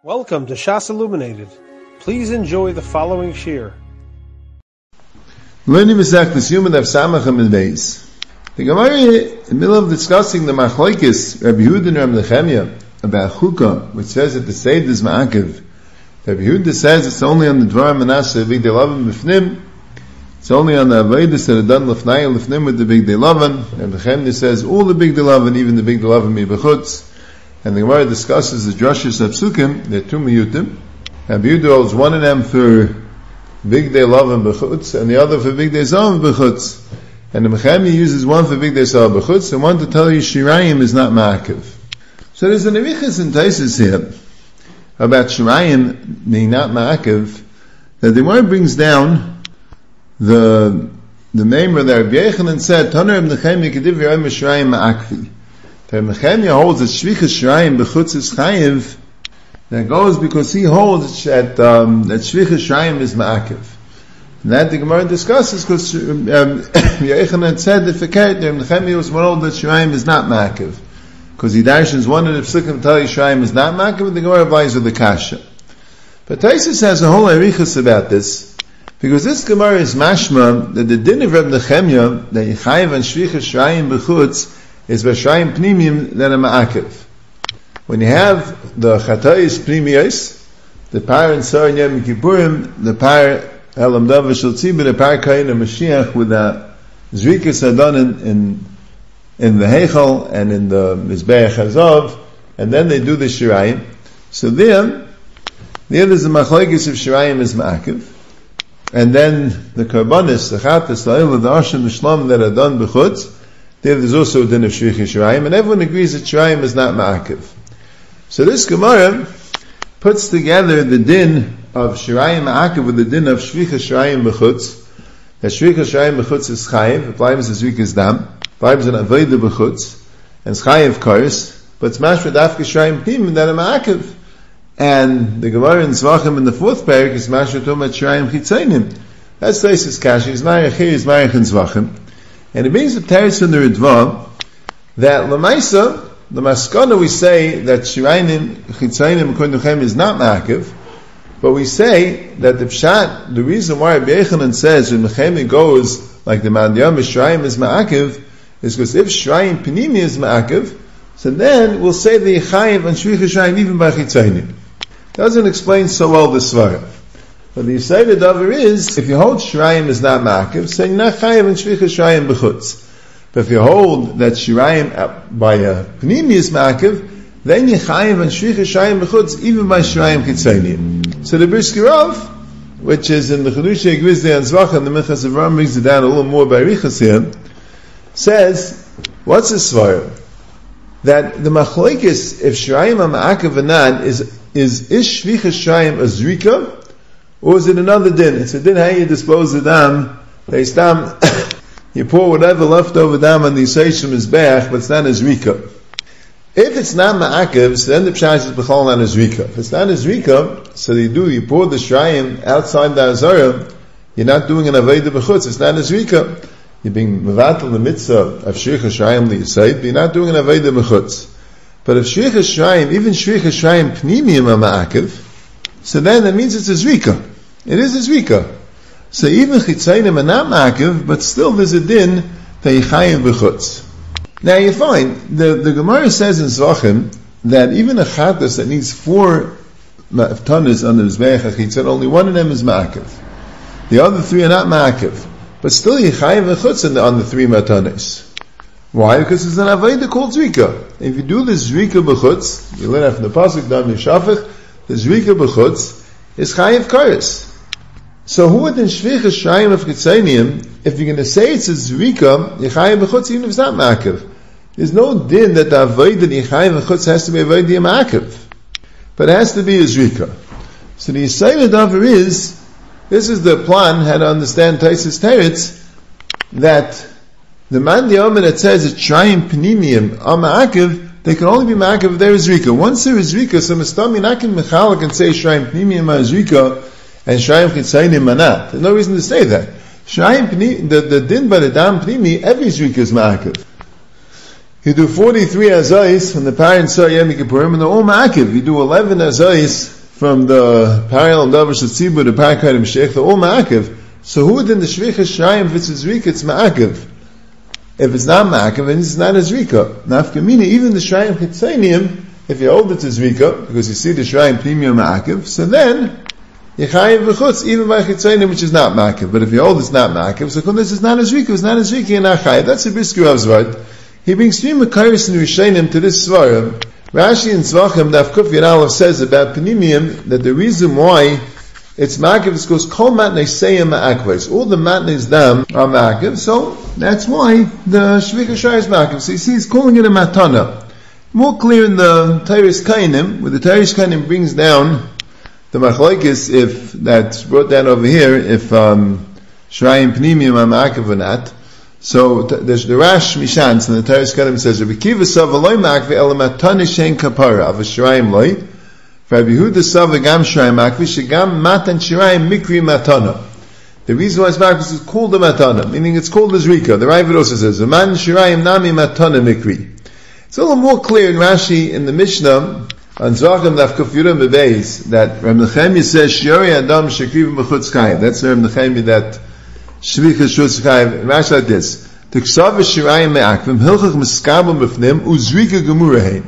Welcome to Shas Illuminated. Please enjoy the following shir. Learning Masechtas Yoma Daf Samach and Beis. The Gemara, in the middle of discussing the Machlokes Rabbi Yehuda and Rabbi Nechemia about Chukah, which says that the Seid is Ma'akev. Rabbi Yehuda says it's only on the Dvar Manasseh Big Delavim B'fnim. It's only on the Avodas that are done Lefnai and Lefnim with the Big Delavim. Rabbi Nechemia says all the Big Delavim, even the Big Delavim B'chutz. And the Gemara discusses the drushes of Psukim, the two miyutim. Rabbi Yehuda holds one of them for Big Day Love and Bechutz, and the other for Big Day Zav and Bechutz. And the Mechami uses one for Big Day Zav and Bechutz, and one to tell you Shirayim is not Ma'akev. So there's an Avichas and Taisis here about Shirayim being not Ma'akev, that the Gemara brings down the name of the Rabbi Yechanan said, Taner Ibn Nechemia Kediv Yerayim Shirayim Ma'akvi. The Nechemia holds that Shvichas Shirayim Bechutz is Chayiv. That goes because he holds that Shvichas Shirayim is Ma'akev. And that the Gemara discusses because Yechanan said that Fekert, Nechemia was more old that Shirayim is not Ma'akev. Because he darshans one of the Psukim tell you Shirayim is not Ma'akev, and the Gemara applies with the Kasha. But Taisus has a whole arichas about this, because this Gemara is mashma that the din of Reb Nechemia, that Yechayiv and Shvichas Shirayim Bechutz, is Vashayim Pnimiyim that are Ma'akev. When you have the Chatayis Pnimiyos, the Par and Sar and Yom Kippurim, the Par Elam Dav Shel Tzibur, the Par Kain and Mashiach with the Zrikas Adon in the Heichal and in the Mizbeach Hazav, and then they do the Shirayim. So there's the Machlokes of Shirayim is Ma'akev, and then the Karbonis, the Chatas, the Oil, the Asham, the Shlom that are done B'chutz. There's also a din of Shvichas Shirayim, and everyone agrees that Shirayim is not Ma'akev. So this Gemara puts together the din of Shirayim Ma'akev with the din of Shvichas Shirayim B'chutz. That Shvichas Shirayim B'chutz is Chayiv, it applies as Zrikas Dam, applies an Avodah B'chutz, and it's Chayiv Kars, but it's Mashra Dafka Shirayim Pnim that are Ma'akev. And the Gemara in Zvachim in the fourth parak is Mashra Tomat Shirayim Chitzainim. That's Taisus Kashi, is Marich here, is Marich in Zvachim. And it brings the teretz in the Ritva that Lamaisa, the Maskana, we say that Shirayim Chitzayim Kondochem is not Ma'akev, but we say that the Pshat, the reason why Rabbi Yechanan says when Nechemia goes like the Mandiyam Shirayim is Ma'akev is because if Shirayim Penimi is Ma'akev, so then we'll say the Yechayiv and Shvichas Shirayim even by Chitzayim. Doesn't explain so well the Svara. But the Yisayda Davar is, if you hold Shirayim is not Ma'akev, so you're not Chayiv and Shvichas Shirayim B'chutz. But if you hold that Shirayim by a Pnimi is Ma'akev, then you Chayiv and Shvichas Shirayim B'chutz, even by Shirayim Chitzayim. So the Brisker Rav, which is in the Chedushei Gvizdi and Zvachim, the Minchas Avram brings it down a little more by Riches here, says, what's the Svara? That the Machlokes, if Shirayim are Ma'akev or not, is Shvichas Shirayim a Zrika, or is it another din? It's a din how you dispose of dam. You pour whatever leftover dam on the Yisayshim Mizbeach, but it's not a Zrika. If it's not Ma'akev, so then the Pshat is B'chol not a Zrika. If it's not a Zrika, so you pour the Shirayim outside the Azara, you're not doing an Avodah B'chutz, it's not a Zrika. You're being Mevatel the Mitzvah of Shvichas Shirayim L'Yisayid, but you're not doing an Avodah B'chutz. But if Shvichas Shirayim, even Shvichas Shirayim Pnimiyim are Ma'akev, so then that means it's a Zrika. It is a Zrika. So even Chitzayim are not Ma'akev, but still there's a din that Yechayiv B'chutz. Now you find, the Gemara says in Zvachim, that even a Chatas that needs 4 tonnes on the Mizbeach HaChitzon, only one of them is Ma'akev. The other 3 are not Ma'akev. But still Yechayiv B'chutz on the 3 matanis. Why? Because it's an Avodah called Zrika. If you do the Zrika B'chutz, you learn from the Pasuk, Dam Yishafech, the Zrika B'chutz is Chayiv Kares. So who would in Shvichas Shirayim of Chitzayim, if you're going to say it's a Zrika, Yechayiv B'chutz, even if it's not Ma'akev? There's no din that the Avodah Yechayiv B'chutz has to be Avodah Ma'akev. But it has to be a Zrika. So the Yisayla Davar is, this is the plan, how to understand Taisus Teretz, that the man Omer that says it's Shirayim Pnimiyim are Ma'akev, they can only be Ma'akev if there is Zrika. Once there is Zrika, so Mistam you're not going to Mechalak and say Shirayim Pnimiyim are Zrika, and Shirayim Chitzayim are not. There's no reason to say that. Shirayim Pnimiyim, the din by the Dam Pnimi, every Zrika is Ma'akev. You do 43 azais from the parents Yom Kippurim, and they're all ma'akiv. You do 11 azais from the parallel Davar Shatzibur, the Parakayim Sheikh, they're all ma'akiv. So who then the Shvicha Shirayim, if it's a Zrika, it's ma'akiv. If it's not ma'akiv, then it's not a Zrika. Nafkamina, even the Shirayim Chitzayim, if you hold it to Zrika, because you see the Shirayim Pnimiyah ma'akiv, so then, Yechayiv v'chutz, even by Chitzayim, which is not ma'akiv. But if you hold it's not ma'akiv, so this is not a Zrika, it's not a Zrika, you're not chayiv. That's a Brisku Avzvart. He brings three Makaris and Rishayim to this Svarah. Rashi and Tzvachim, Daf Kuf Yud Aleph says about Pnimiyim, that the reason why it's ma'akiv is because Kol Matnei Seyim Ma'akvais. All the Matneis Dam are ma'akiv, so that's why the Shvika Shai is ma'akiv. So you see, he's calling it a Matana. More clear in the Teiris Kainim, where the Teiris Kainim brings down the Machlokes, if that's brought down over here, if Shirayim Pnimiyim are ma'akiv or not. So there's the Rash Mishans, and the Teiris Kainim says, Rabbi Kiva Sav Eloi Ma'akvi Ela Matana Shein Kapara, Av Shirayim Loi, Rabbi Yehuda Sav Gam Shirayim Ma'akvi, Shegam Matan Shirayim Mikri Matana. The reason why it's ma'akvi is called the Matana, meaning it's called the Zrika. The Ravid also says, Man Shirayim Nami Matana Mikri. It's a little more clear in Rashi, in the Mishnah, on Zvachim Daf Kuf Yurim Bebeis, that Reb Nechemia says, Shiori Adam Shekriv B'chutz Chayiv. That's Reb Nechemia that Shvicha Shutz Chayiv. Rashi like this, T'ksav Shirayim Me'akvim, Hilchach Miskabim B'fnim, Uzrika Gemurahein.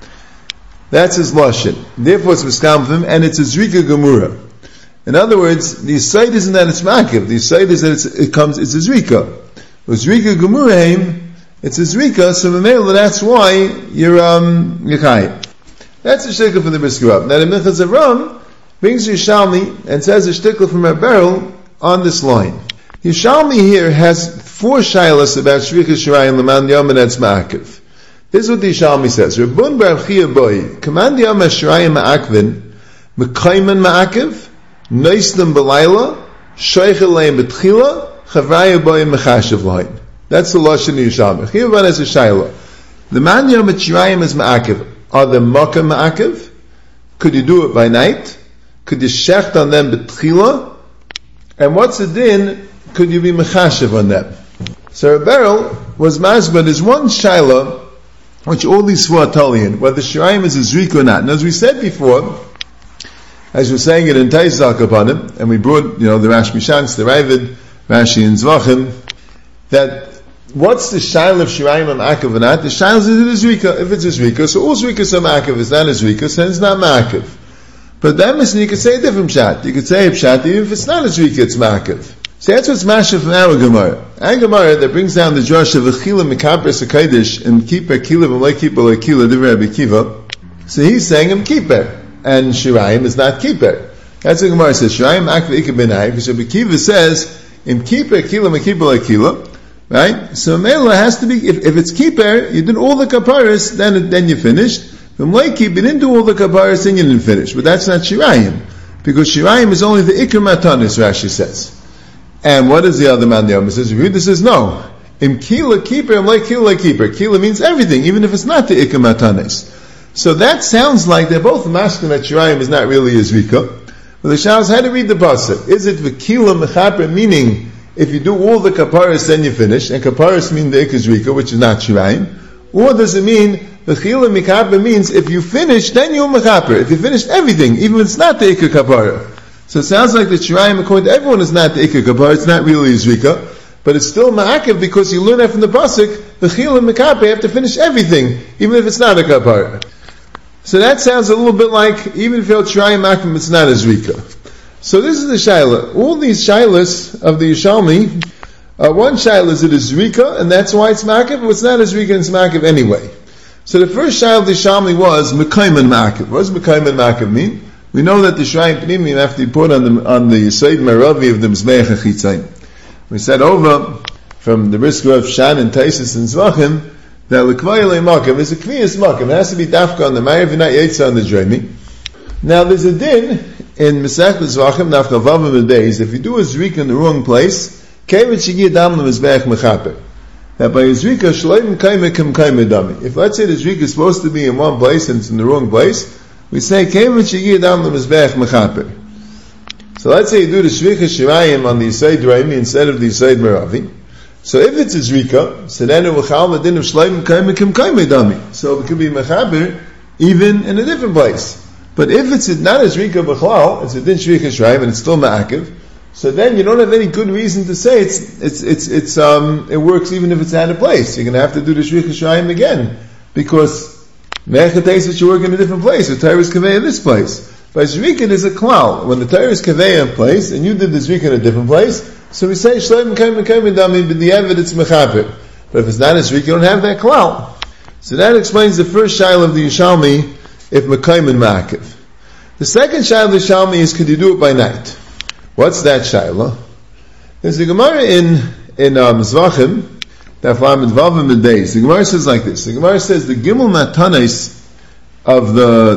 That's his lashon. Therefore, it's miskam of him, and it's a zrika gemura. In other words, the site isn't that it's makiv. The site is that it's a zrika. With zrika gemuraim, it's a zrika. So memela, that's why you're chayim. That's a shtickle from the Briskerab. Now the Minchas Avram brings Yishalmi and says a shtickle from a barrel on this line. Yishalmi here has four shaylas about shvicha shirayim leman yom and that's makiv. This is what the Yishalmi says. Rebun bar Chia boy, command the Yom HaShirayim Ma'akvin, Mekayman Ma'akiv, Neislim B'layla, Shoich Aleim B'tchila, Chavraya boy Mechashiv Lain. That's the Lashon of Yishalmi. Chia boy has a shayla. The man Yom HaShirayim is Ma'akiv. Are the Makkah Ma'akiv? Could you do it by night? Could you shecht on them B'tchila? And what's the din? Could you be Mechashiv on them? So Rebberal was masbid. There's one shayla which all these four are talian, whether Shirayim is a Zrik or not. And as we said before, as we're saying it in Tais Zakapanim, and we brought, the Rash Mishans, the Ravid, Rashi and Zvachim, that what's the Shail of Shirayim and Ma'akiv or not? The Shail is it a Zrika. If it's a Zrika, so all Zrikas are Ma'akiv. It's not a Zrika, so it's not Ma'akiv. But that means you could say a different Pshat. You could say a Pshat, even if it's not a Zrika, it's Ma'akiv. So that's what's Masha from our Gemara. Our Gemara that brings down the Josh of Achila Mekabres HaKadosh and Kippur Kila V'loi Kippur Loi Kila Divrei Rabbi Kiva. So he's saying him Kippur, and Shirayim is not Kippur. That's what Gemara says. Shirayim Akva Ika Benai, because Rabbi Kiva says in Kippur Kila Mekippur Loi Kila, right? So Mela has to be, if it's Kippur, you did all the kaparas, then you finished. From Loi Kippur, you didn't do all the kaparas, then you didn't finish. But that's not Shirayim, because Shirayim is only the Ikar Matanis, Rashi says. And what is the other man there? Says this says no. Im kila keeper, im like kila keeper. Kila means everything, even if it's not the ikam matanes. So that sounds like they're both masking that Shirayim is not really a zrika. But the Shas had to read the pasuk. Is it v'kila mechaper, meaning if you do all the kaparas then you finish, and kaparas mean the ikar zrika, which is not Shirayim, or does it mean v'kila mechaper means if you finish then you're mechaper. If you finished everything, even if it's not the ikar kapara. So it sounds like the Shirayim, according to everyone, is not the Ikar Kapar, it's not really a Zrika, but it's still Ma'akiv because you learn that from the Pasuk, the Chil and Mekapeh have to finish everything, even if it's not a Kapar. So that sounds a little bit like, even if you're Shirayim Ma'akiv, it's not a Zrika. So this is the Shaila. All these Shailas of the Yishalmi, one Shaila is it a Zrika, and that's why it's Ma'akiv, but it's not a Zrika, it's Ma'akiv anyway. So the first Shaila of the Yishalmi was Mekayman Ma'akiv. What does Mekayman Ma'akiv mean? We know that the Shirayim Pnimiyim have to be put on the Yisod Meravi of the Mizbeach HaChitzayim. We said over from the Brisker of Shan and Taisis and Zvachim that L'kvayalei Makav is a Kviyas Makav. It has to be Dafka on the Ma'ariv and not Yetzah on the Dremi. Now there's a din in Masech Zvachim Dafka Vavim Days. If you do a Zrika in the wrong place, Kevit Shigi Dam L'Mizbeach Mechaper. That by a Zrika Shloim Kaimekim Kaimedami. If let's say the Zrika is supposed to be in one place and it's in the wrong place, we say, Kevin Shigi Dam L'Mizbeach Mechaper. So let's say you do the Shvicha Shirayim on the Yisod Raimi instead of the Yisod Meravi. So if it's a zrika, so then it will chal the din of shleim kaim kim kaim dami. So it could be mechaber even in a different place. But if it's not a zrika b'chlal, it's a din shvich shraim and it's still ma'akiv, so then you don't have any good reason to say it works even if it's out of place. You're going to have to do the shvich shraim again because mechates that you work in a different place. The Torah is kaveh in this place. By zrika there's a klal. When the Torah is kaveh in place and you did the zrika in a different place, so we say shleim kaim dami, but the evid it's mechaber. But if it's not a zrika, you don't have that klal. So that explains the first shaila of the Yishalmi, if mekayim and ma'akiv. The second shaila of the Yishalmi is, could you do it by night? What's that shaila? There's a Gemara in Zvachim, Daf Lamed Vav Amud Beis. The Gemara says like this. The Gemara says the gimel matanes of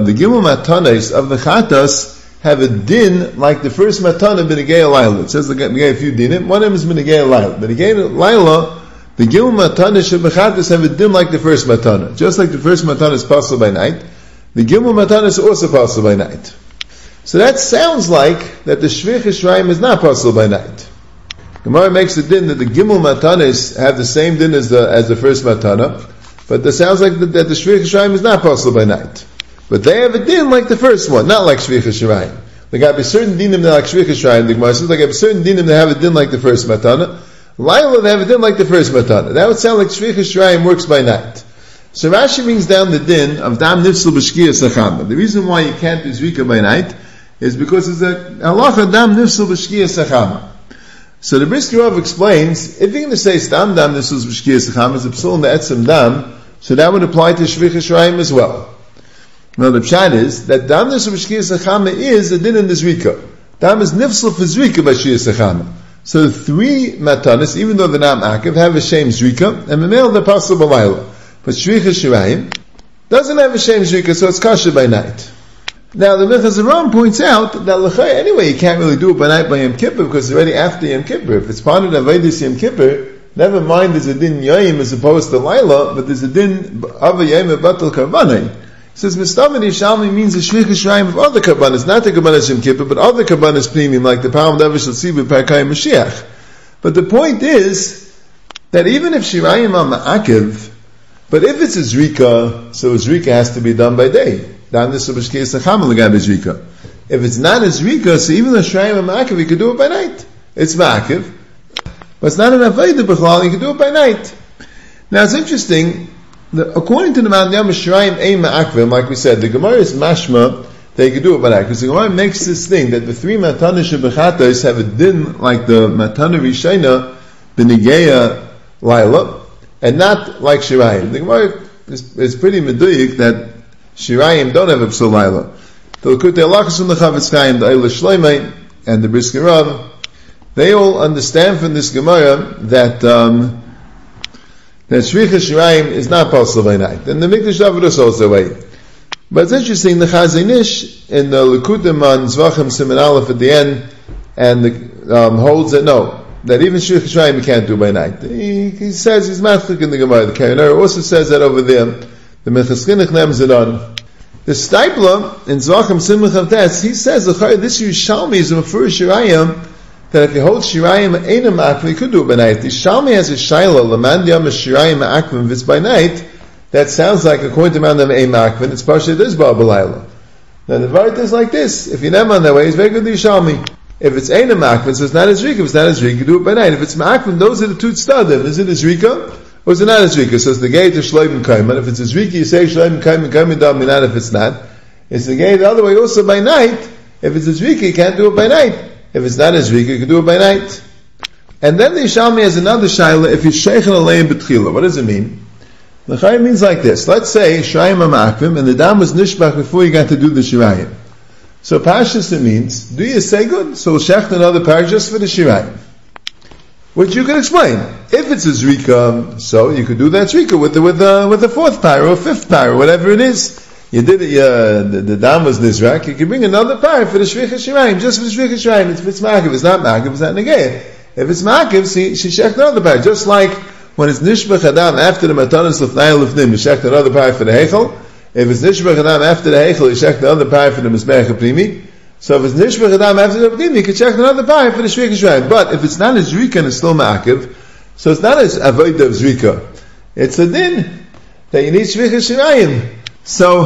the chatas have a din like the first matana b'negei alayla. It says b'negei a few dinim. One of them is b'negei alayla. B'negei alayla, the gimel matana shebechatas have a din like the first matana. Just like the first matana is possible by night, the gimel matana is also possible by night. So that sounds like that the shvich shraim is not possible by night. Gemara makes the din that the gimel matanas have the same din as the first matana, but it sounds like that the shvich shraim is not possible by night. But they have a din like the first one, not like shvich shraim. There got to be certain dinim that like shvich shraim. The Gemara says there got to be certain dinim that have a din like the first matana. Laila they have a din like the first matana. That would sound like shvich shraim works by night. So Rashi brings down the din of dam nifsel b'shkia sachama. The reason why you can't do zrika by night is because it's a halacha dam nifsel b'shkia sachama. So the Brisker Rav explains, if you're going to say stam dam nifsel b'shkia sachama is a psul in the etzem dam, so that would apply to shvich shraim as well. Now the pshat is that dam nifsel b'shkia sachama is a din in the zrika. Dam is nifsel for zrika by shkia sachama. So the three matanis, even though they're not ma'akiv, have a shem zrika, and memel they're possible b'layla. But shvicha shiraim doesn't have a shem zrika, so it's kasher by night. Now the Minchas Aram points out that l'chai anyway you can't really do it by night by Yom Kippur because it's already after Yom Kippur. If it's part of the Avedis Yom Kippur, never mind there's a din Yom as opposed to Laila, but there's a din of a Yom batal karbanai. He says Mistamid Yishalmi means the shvicha shiraim of other karbanas, not the karbanas Yom Kippur, but other karbanas premium like the Param Davish Shal Sibu Parkai Mashiach. But the point is that even if shiraim are ma'akiv, but if it's a zrika, so a zrika has to be done by day. If it's not a zrika, so even the shrayim and ma'akiv, you could do it by night. It's ma'akiv, but it's not an avayda b'chlal, you can do it by night. Now it's interesting, according to the Mount Yom Shrayim ein ma'akvim, like we said, the Gemara is mashma, that you can do it by night. Because the Gemara makes this thing, that the three matana shebechatas have a din like the matana rishayna, b'negeya laila, and not like Shirayim. The Gemara is pretty meduyik that Shirayim don't have a psul laila. The Likutei Halachos from the Chavetz Chaim, the Eila Shloimeh, and the Brisker Rav, they all understand from this Gemara that shvicha Shirayim is not possible by night. And the Mikdash David is also way. But it's interesting, the Chazon Ish in the Likutei on Zvachim Siman Aleph at the end, and holds that no, that even shvicha shraim you can't do by night. He says he's matchik in the Gemara. The Kayanara also says that over there. The Minchas Chinuch names it on. The Steipler in Zvachim Simcha Chavtes, he says this Yishalmi is a first shirayim that if you hold shirayim einam akvim you could do it by night. The Yishalmi has a shaila laman diyam shirayim akvim if it's by night. That sounds like according to man einam akvim it's partially this bar b'layla. Now the Vart is like this. If you never on that way, it's very good the Yishalmi. If it's Eina Ma'akvin, so it's not a Zrika. If it's not a Zrika, you do it by night. If it's Ma'akvin, those are the two tzadim. Is it a Zrika, or is it not a Zrika? So it's the gate of Shloim and Kaiman. If it's a Zrika, you say Shloim and Kaiman dam minat. If it's not, it's the gate the other way also by night. If it's a Zrika, you can't do it by night. If it's not a Zrika, you can do it by night. And then the Yishalmi has another shaila, if you're Sheikhan Aleim B'tchila. What does it mean? The Chayim means like this. Let's say Shirayim are Ma'akvim, and the dam was Nishbach before you got to do the Shirayim. So Pashas it means, do you say good? So shecht another parak just for the shirayim. Which you can explain. If it's a zrika, so you could do that zrika with the fourth parak or fifth parak, whatever it is. You did it, the dam was nizrak, you can bring another parak for the shvicha shirayim, just for the shvicha shirayim. If it's ma'akiv, if it's not ma'akiv, it's not negayah. If it's ma'akiv, she shecht another parak. Just like when it's nishbach adam after the matanas l'fnai l'fnim, you shecht another parak for the heichel. If it's Nishbach Adam after the Heichel, you check the other pair for the Mizbeach HaPrimi. So if it's Nishbach Adam after the Primi, you can check another pair for the Shvika Shraim. But if it's not a Zrika and it's still Ma'akiv, So it's not as avodah of zrika. It's a din that you need shvichas shirayim. So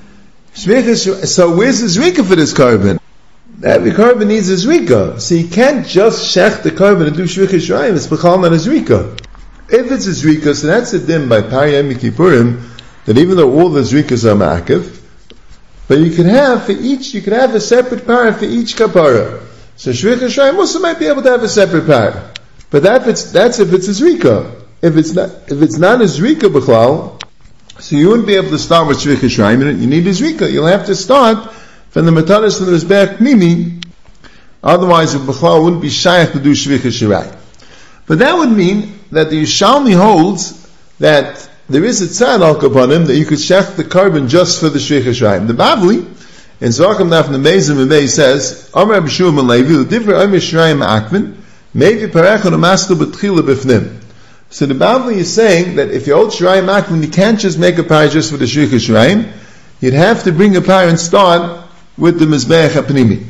where's the zrika for this carbon? Every carbon needs a zrika. So you can't just shech the carbon and do shvichas shirayim. It's b'chal not a zrika. If it's a zrika, so that's a din by Pariyam Kippurim, that even though all the zrikas are ma'akev, but you could have a separate para for each kapara. So shvichas shirayim also might be able to have a separate para. But that's if it's a zrika. If it's not a zrika b'chlal, so you wouldn't be able to start with shvichas shirayim. You need a zrika. You'll have to start from the matanis and the mizbeach pnimi. Otherwise, the b'chlal wouldn't be shaykh to do shvichas shirayim. But that would mean that the Yishalmi holds that there is a tzad upon him that you could shech the carbon just for the shvichas shirayim. The Bavli in Zvachim Naf Nemezim Mevei says, Amar B'Shua Malevi, the different Amar Shirayim Akvin, maybe Parechon Amastu B'Tchila B'Fnim. So the Bavli is saying that if you hold Shirayim Akvin, you can't just make a par just for the shvichas shirayim. You'd have to bring a par and start with the Mizbeach HaPnimi.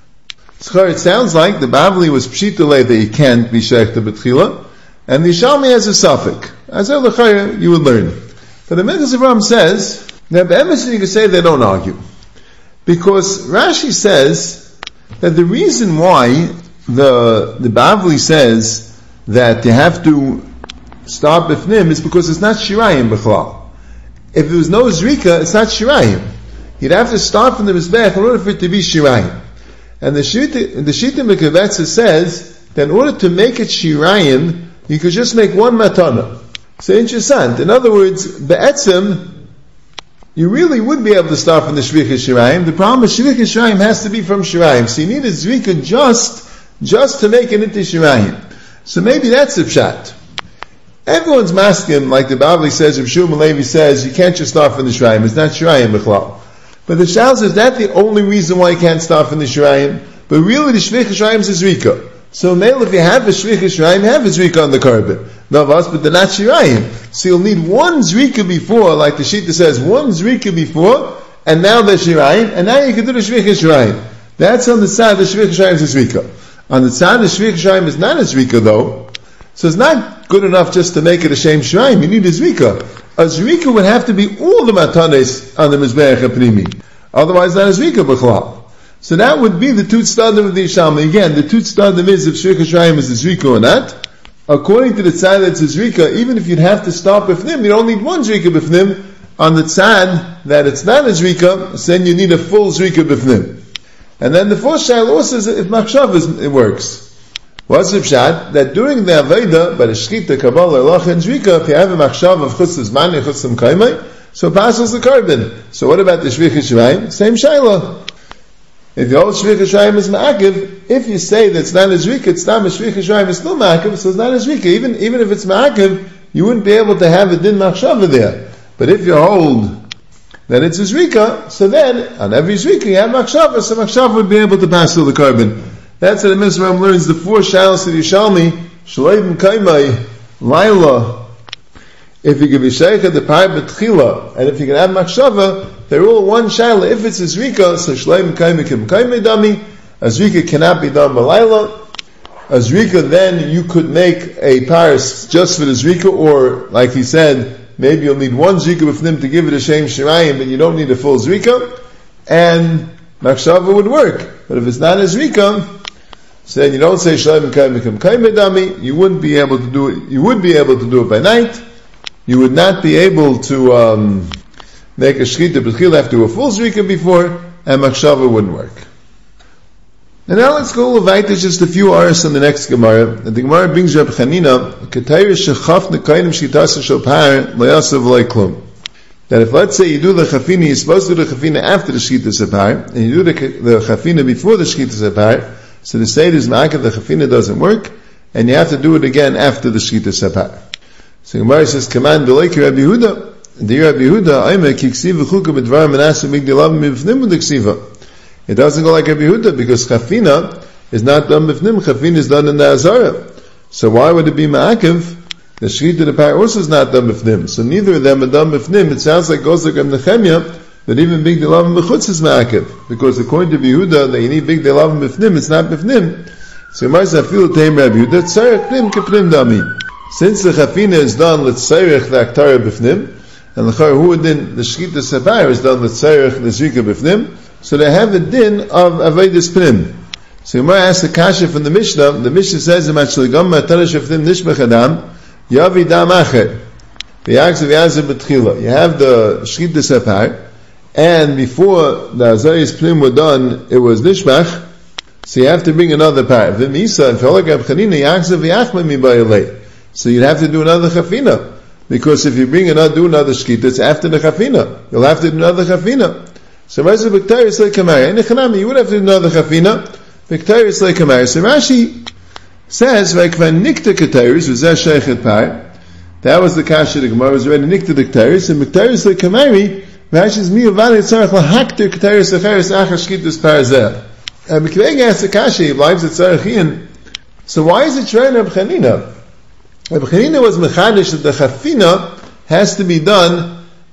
It sounds like the Bavli was pshitale that you can't be shech the B'Tchila, and the Yishalmi has a suffix. As you would learn. But the Minchas Avram says that Be'emes you can say they don't argue. Because Rashi says that the reason why the Bavli says that you have to start b'fnim is because it's not shirayim b'chlal. If there was no zrika, it's not shirayim. You'd have to start from the mizbeach in order for it to be shirayim. And the Shita Mekavetza says that in order to make it shirayim, you could just make one matana. So interesting. In other words, be'etzim, you really would be able to start from the shvichas shirayim. The problem is shvichas shirayim has to be from shirayim. So you need a zrika just to make it into shirayim. So maybe that's the pshat. Everyone's masking, like the Bavli says, Rav Shmuel Levi says, you can't just start from the shirayim. It's not shirayim b'chlal. But the shal says that's the only reason why you can't start from the shirayim. But really the shvichas shirayim is a zrika. So male, if you have a shvichas shirayim, you have a zrika on the carbon. No, but they're not shirayim. So you'll need one zrika before, like the Shita says, one zrika before, and now they're shirayim, and now you can do the shvichas shirayim. That's on the side the shvichas shirayim is a zrika. On the side the shvichas shirayim is not a zrika though, so it's not good enough just to make it a shem shirayim. You need a zrika. A zrika would have to be all the matanes on the mizbeach HaPnimi. Otherwise not a zrika b'chlal. So that would be the two tzadim of the Yishalmi. Again, the two tzadim is if shvichas shirayim is a zrika or not. According to the tzad that's a zrika, even if you'd have to start b'fnim, you don't need one zrika b'fnim. On the tzad that it's not a zrika, so then you need a full zrika b'fnim. And then the fourth shayla also is if machshav it works. What's the pshat? That during the Aveda, by the Shechita, Kabbalah, Elacha, and Zrika, if you have a machshav of chutz zman, chutz kaimai, so it passes the carbon. So what about the shvichas shirayim? Same shayla. If the old shvichas shirayim is ma'akiv, if you say that it's not a zrika, it's not a shvichas shirayim, it's still ma'akiv, so it's not a zrika. Even if it's ma'akiv, you wouldn't be able to have a din machshava there. But if you hold that it's a zrika, so then, on every zrika you have machshava, so machshava would be able to pass through the carbon. That's what the Mizraim learns the four shalos of Yishalmi, Shaleim Kaimai, Laila. If you can be shaykh at the par b'tchila, and if you can have machshava, they're all one shaila. If it's a zrika, so Shaleim Kaimai Kim Kaimai Dami, a zrika cannot be done by Laila. A zrika, then you could make a paris just for the zrika, or, like he said, maybe you'll need one zrika with him to give it a shem shirayim, but you don't need a full zrika, and machshava would work. But if it's not a zrika, so then you don't say Shaleim Kaimai Dami, you wouldn't be able to do it. You would be able to do it by night. You would not be able to make a shchita b'tchil after a full zrika before, and machshava wouldn't work. And now let's go weiter just a few hours on the next Gemara. And the Gemara brings Reb Chanina, Ketayr shechaf nekayim shchitas shel par le'asav le'klum. That if, let's say, you do the chafina, you're supposed to do the chafina after the shchitas apar, and you do the chafina before the shchitas apar, so the state is ma'akav, the chafina doesn't work, and you have to do it again after the shchitas apar. So Gemara says, "Command v'leik Rabbi Yehuda." The Rabbi Yehuda, "Aimeh kiksiva chuka b'dvar menasu migdilav mivnim u'diksiva." It doesn't go like Rabbi Yehuda because chafina is not done b'fnim. Chafina is done in the azara. So why would it be ma'akav? The shchita the par also is not done b'fnim. So neither of them are done b'fnim. It sounds like goes like Nechemia that even big delavim b'chutz is ma'akav, because according to Rabbi Yehuda that you need big delavim b'fnim. It's not b'fnim. So Gemara says, "Afilu teim Rabbi Yehuda tzarech pnim kepnim dami." Since the chafina is done l'tzarech the aktara b'fnim, and l'char hu din the shchita sapar is done l'tzarech the zrika b'fnim, so they have a din of avodas pnim. So Gemara asks a kasha from the Mishnah. The Mishnah says, "Imachli gamma tarash b'fnim nishbach adam yavi dam acher v'yagzav yazir b'tchila." You have the shchita sapar, and before the azayis pnim were done, it was nishbach. So you have to bring another par. V'misa and v'holagab chanina yagzav v'yachma mi ba'yalei. So you'd have to do another chafina. Because if you do another shkita, it's after the chafina. You'll have to do another chafina. So Rashi B'Ktaris like Kamari. In Echanami, you would have to do another chafina. B'Ktaris like Kamari. So Rashi says, V'ekvan nikta Ktaris, v'zeh sheichet par. That was the kasha the Gemara was already nikta the Ktaris. And B'Ktaris like Kamari, Rashi's mi uvali tzarech l'hakter Ktaris acheres achas shkitus par zeh. And B'Kveg asks the kasha, he lives at Tzarech. So why is it Shrei Reb Chanina? Reb Chanina was mechadish that the chafina has to be done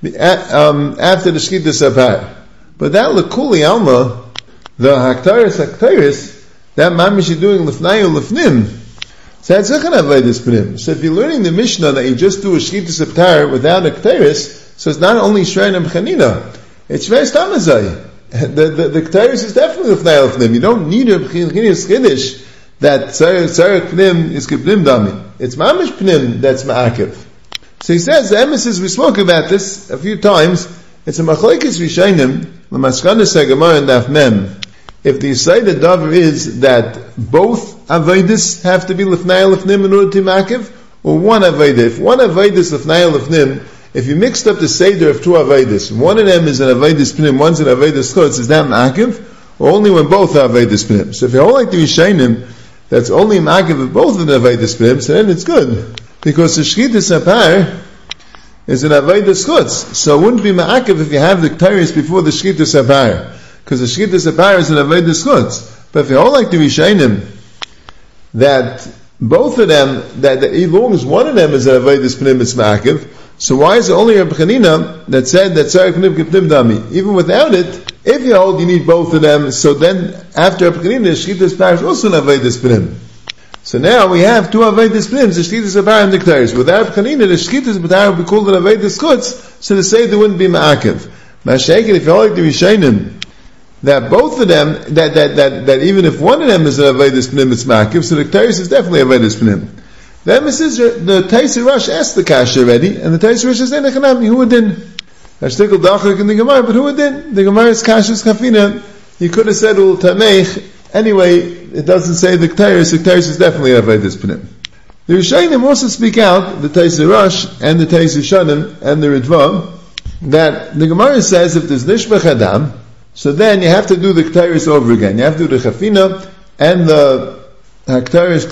after the shkita sapar. But that lekuli alma, the haktaris, that mamish is doing lefnayu lefnim. So that's not going to avodas pnim. So if you're learning the Mishnah that you just do a shkita sapar without a ktaris, so it's not only Shrei Reb Chanina, it's Shrei Stamazai. The ktaris is definitely lefnayu lefnim. You don't need Reb Chanina's chiddush that tzarek pnim is kipnim dami. It's mamish pnim that's ma'akev. So he says, the emesis, we spoke about this a few times, it's a machlekes rishayim, l'maskanas hagemara and daf mem. If the decided davar is that both avodas have to be lefnai lefnim in order to ma'akev, or one avodah. If one avodah is lefnai lefnim, if you mixed up the seder of two avodas, one of them is an avodas pnim, one's an avodas chutz, is that ma'akev? Or only when both are avodas pnim? So if you hold like the rishayim, that's only ma'akev of both of the avodas pnim, so then it's good. Because the shkita sapar is an avodas chutz. So it wouldn't be ma'akev if you have the ktaris before the shkita sapar. Because the shkita sapar is an avodas chutz. But if you hold like the rishayim, that both of them, that as long as one of them is an avodas pnim, it's ma'akev, so why is it only Reb Chanina that said that tzarek pnim kipnim dami? Even without it, if you hold you need both of them, so then after Reb Chanina, shkita sapar is also an avodas pnim. So now we have two avodas pnim, the shkita sapar and the ktaris. Without Reb Chanina, the shkita sapar would be called an avodas chutz, so the seder wouldn't be ma'akev. Masha'ekin, if you hold like the Rishayim, that both of them, that even if one of them is an avodas pnim, it's ma'akev, so the ktaris is definitely avodas pnim. The Taisir Rosh asked the kasha already, and the Taisir Rosh says, who would then? Ashtikal dachak in the Gemara, but who would then? The Gemara's kasha is chafina. You could have said ul tameich. Anyway, it doesn't say the ktaris. The ktaris is definitely avodas pnim. The Rishayim also speak out, the Taisir Rosh and the Taisir Shanim and the Ritva, that the Gemara says if there's nishbach adam, so then you have to do the ktaris over again. You have to do the chafina and the ktaris,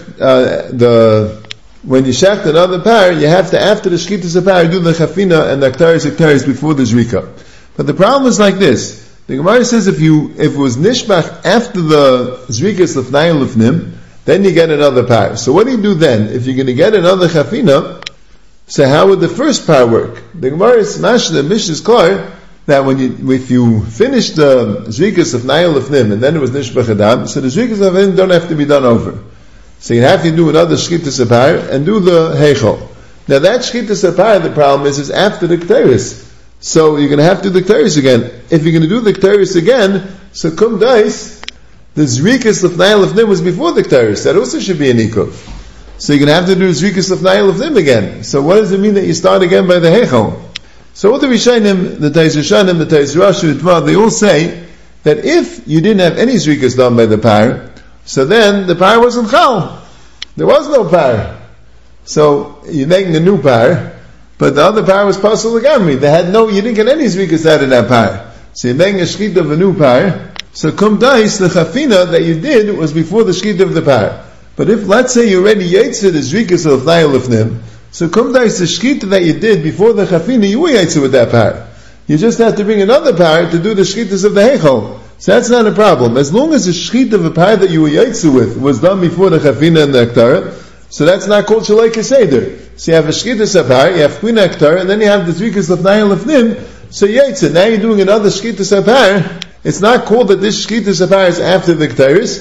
when you shaft another par, you have to, after the shkita sapar, do the chafina and the ktaris before the zrika. But the problem is like this. The Gemara says if it was nishbach after the zrikas lefnai lefnim, then you get another par. So what do you do then? If you're going to get another chafina, so how would the first par work? The Gemara is smash, the Mishnah is clear that if you finish the zrikas lefnai lefnim and then it was nishbach adam, so the zrikas lefnim don't have to be done over. So you have to do another shkita sapar and do the heichal. Now that shkita sapar, the problem is after the ktaris. So you're going to have to do the ktaris again. If you're going to do the ktaris again, so kum dais, the zrikas lefnai lefnim was before the ktaris. That also should be an ikuv. So you're going to have to do zrikas lefnai lefnim again. So what does it mean that you start again by the heichal? So all the Rishayim, the Taisir Shanim, the Taisir Rosh, they all say that if you didn't have any zrikas done by the par, so then the par wasn't chal. There was no par. So you're making a new par, but the other par was pasul l'gamri. You didn't get any zrikas out of that par. So you're making a shkita of a new par. So kum dais, the chafina that you did was before the shkita of the par. But if, let's say, you already yaitzer the zrikas of l'fnai lefnim, so kum dais, the shkita that you did before the chafina, you were yaitzer with that par. You just have to bring another par to do the shkitas of the heichal. So that's not a problem. As long as the shchit of a par that you were yaitzu with was done before the chafina and the aktara, so that's not called shalei keseder. So you have a shchit of sapar, you have chafina aktara, and then you have the zrikas lefnai lefnim, so yaitzu. Now you're doing another shchit of sapar. It's not called that this shchit of sapar is after the ktaris,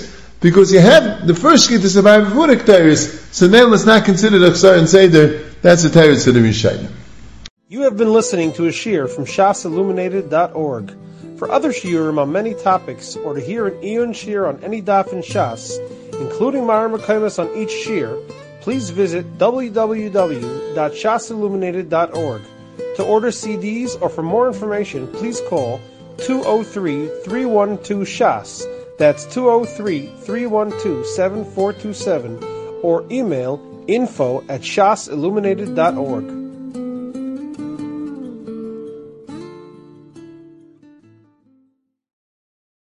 because you have the first shkita survive before the Ketairis, so now let's not consider the Chsar and Seder, that's a Tairis for the Rishayim. You have been listening to a shiur from shasilluminated.org. For other shiurim on many topics, or to hear an Iyun shiur on any daf in Shas, including Mareh Mekomos on each shiur, please visit www.shasilluminated.org. To order CDs or for more information, please call 203-312-SHAS. That's 203-312-7427, or email info@shasilluminated.org.